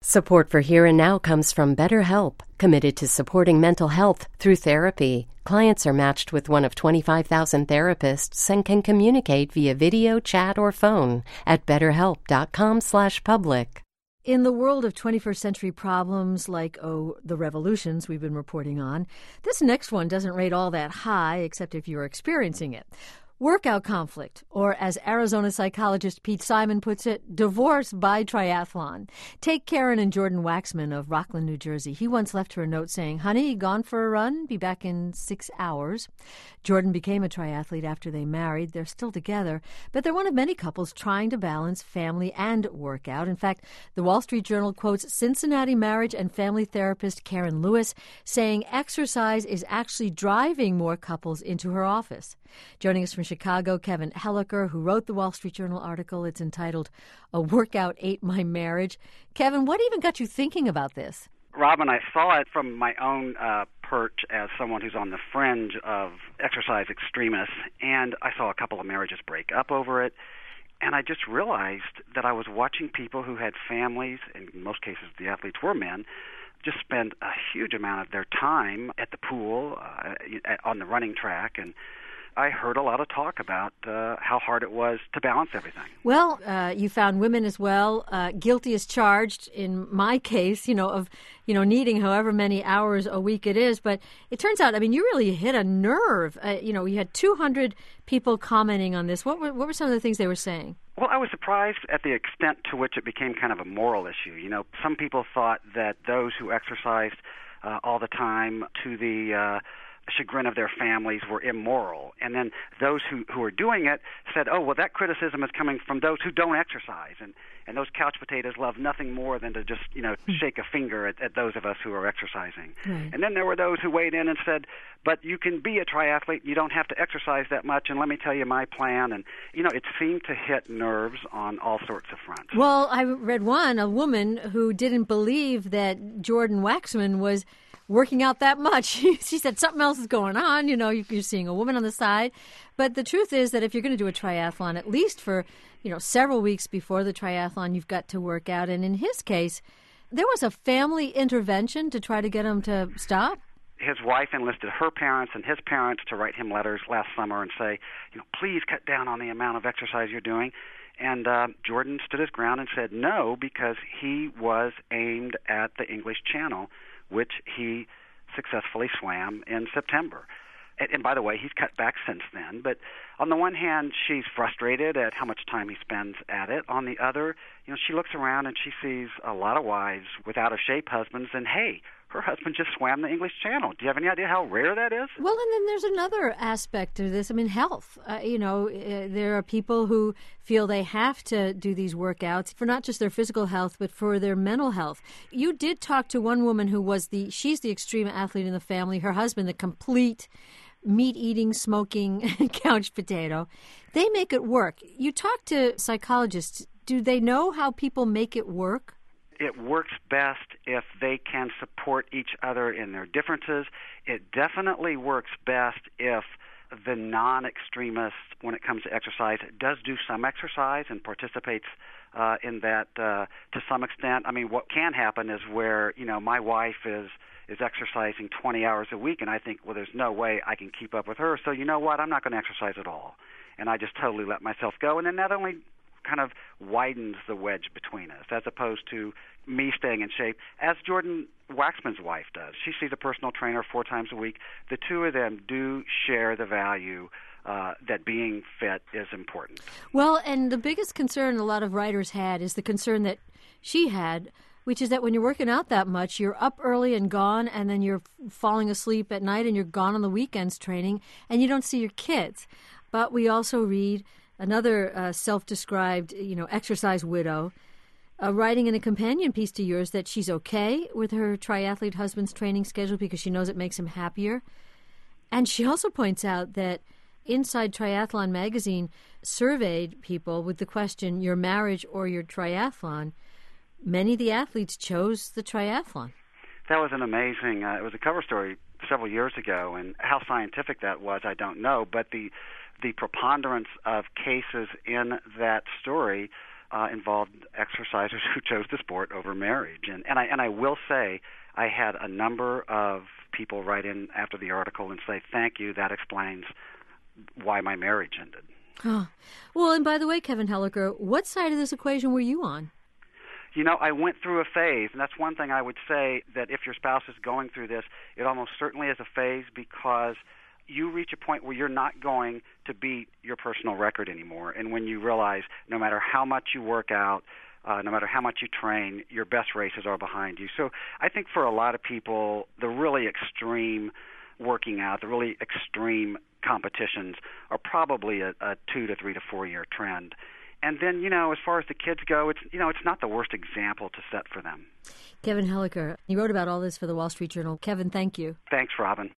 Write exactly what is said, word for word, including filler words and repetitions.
Support for Here and Now comes from BetterHelp, committed to supporting mental health through therapy. Clients are matched with one of twenty-five thousand therapists and can communicate via video, chat, or phone at betterhelp.com slash public. In the world of twenty-first century problems like, oh, the revolutions we've been reporting on, this next one doesn't rate all that high, except if you're experiencing it. Workout conflict, or as Arizona psychologist Pete Simon puts it, divorce by triathlon. Take Karen and Jordan Waxman of Rockland, New Jersey. He once left her a note saying, "Honey, gone for a run? Be back in six hours." Jordan became a triathlete after they married. They're still together, but they're one of many couples trying to balance family and workout. In fact, the Wall Street Journal quotes Cincinnati marriage and family therapist Karen Lewis saying exercise is actually driving more couples into her office. Joining us from Chicago, Kevin Helliker, who wrote the Wall Street Journal article. It's entitled, "A Workout Ate My Marriage." Kevin, what even got you thinking about this? Robin, I saw it from my own uh, perch as someone who's on the fringe of exercise extremists, and I saw a couple of marriages break up over it, and I just realized that I was watching people who had families, and in most cases the athletes were men, just spend a huge amount of their time at the pool, uh, on the running track, and I heard a lot of talk about uh, how hard it was to balance everything. Well, uh, you found women as well, uh, guilty as charged in my case, you know, of, you know, needing however many hours a week it is. But it turns out, I mean, you really hit a nerve. Uh, you know, you had two hundred people commenting on this. What were, what were some of the things they were saying? Well, I was surprised at the extent to which it became kind of a moral issue. You know, some people thought that those who exercised uh, all the time to the uh, chagrin of their families were immoral. And then those who, who are doing it said, oh, well, that criticism is coming from those who don't exercise. And, and those couch potatoes love nothing more than to just, you know, shake a finger at, at those of us who are exercising. Right. And then there were those who weighed in and said, but you can be a triathlete, you don't have to exercise that much, and let me tell you my plan. And, you know, it seemed to hit nerves on all sorts of fronts. Well, I read one, a woman who didn't believe that Jordan Waxman was working out that much. She said something else is going on. You know, you're seeing a woman on the side. But the truth is that if you're going to do a triathlon, at least for, you know, several weeks before the triathlon, you've got to work out. And in his case, there was a family intervention to try to get him to stop. His wife enlisted her parents and his parents to write him letters last summer and say, you know, please cut down on the amount of exercise you're doing. And uh, Jordan stood his ground and said no, because he was aimed at the English Channel, which he successfully swam in September. And, and by the way, he's cut back since then. But on the one hand, she's frustrated at how much time he spends at it. On the other, you know, she looks around and she sees a lot of wives with out-of-shape husbands, and hey, her husband just swam the English Channel. Do you have any idea how rare that is? Well, and then there's another aspect to this. I mean, health. Uh, you know, uh, there are people who feel they have to do these workouts for not just their physical health, but for their mental health. You did talk to one woman who was the, she's the extreme athlete in the family. Her husband, the complete meat-eating, smoking couch potato. They make it work. You talk to psychologists. Do they know how people make it work? It works best if they can support each other in their differences. It definitely works best if the non-extremist, when it comes to exercise, does do some exercise and participates uh, in that uh, to some extent. I mean, what can happen is where, you know, my wife is is exercising twenty hours a week, and I think, well, there's no way I can keep up with her, so you know what, I'm not going to exercise at all. And I just totally let myself go, and then that only kind of widens the wedge between us, as opposed to me staying in shape, as Jordan Waxman's wife does. She sees a personal trainer four times a week. The two of them do share the value uh, that being fit is important. Well, and the biggest concern a lot of writers had is the concern that she had, which is that when you're working out that much, you're up early and gone, and then you're falling asleep at night, and you're gone on the weekends training, and you don't see your kids. But we also read another uh, self-described, you know, exercise widow, uh, writing in a companion piece to yours that she's okay with her triathlete husband's training schedule because she knows it makes him happier. And she also points out that Inside Triathlon magazine surveyed people with the question, your marriage or your triathlon. Many of the athletes chose the triathlon. That was an amazing, uh, it was a cover story several years ago, and how scientific that was, I don't know, but the the preponderance of cases in that story uh, involved exercisers who chose the sport over marriage. And, and I and I will say I had a number of people write in after the article and say, thank you, that explains why my marriage ended. Huh. Well, and by the way, Kevin Helliker, what side of this equation were you on? You know, I went through a phase, and that's one thing I would say, that if your spouse is going through this, it almost certainly is a phase, because you reach a point where you're not going to beat your personal record anymore. And when you realize no matter how much you work out, uh, no matter how much you train, your best races are behind you. So I think for a lot of people, the really extreme working out, the really extreme competitions are probably a, a two to three to four year trend. And then, you know, as far as the kids go, it's, you know, it's not the worst example to set for them. Kevin Helliker, you wrote about all this for the Wall Street Journal. Kevin, thank you. Thanks, Robin.